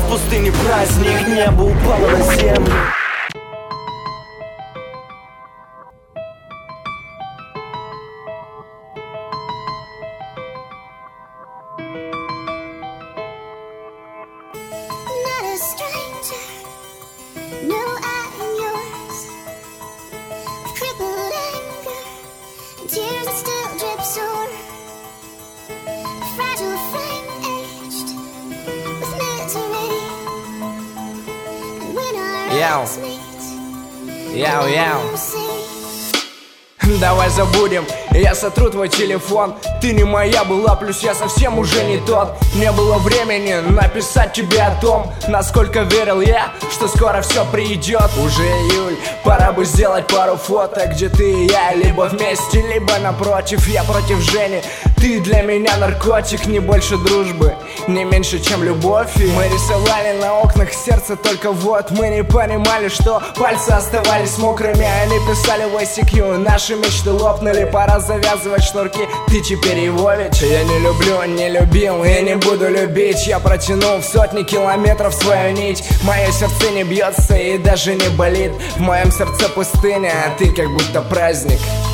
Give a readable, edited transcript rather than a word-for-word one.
пустыне праздник, небо упало на землю. Яу. Давай забудем, я сотру твой телефон. Ты не моя была, плюс я совсем уже не тот. Не было времени написать тебе о том, насколько верил я, что скоро все придет. Уже июль, пора бы сделать пару фото, где ты и я, либо вместе, либо напротив. Я против Жени, ты для меня наркотик. Не больше дружбы, не меньше, чем любовь. И мы рисовали на окнах сердце, только вот мы не понимали, что пальцы оставались мокрыми. Они писали в ICQ, наши мечты лопнули, пора завязывать шнурки. Ты теперь его ведь. Я не люблю, не любил и не буду любить. Я протянул в сотни километров свою нить. Мое сердце не бьется и даже не болит. В моем сердце пустыня, а ты как будто праздник.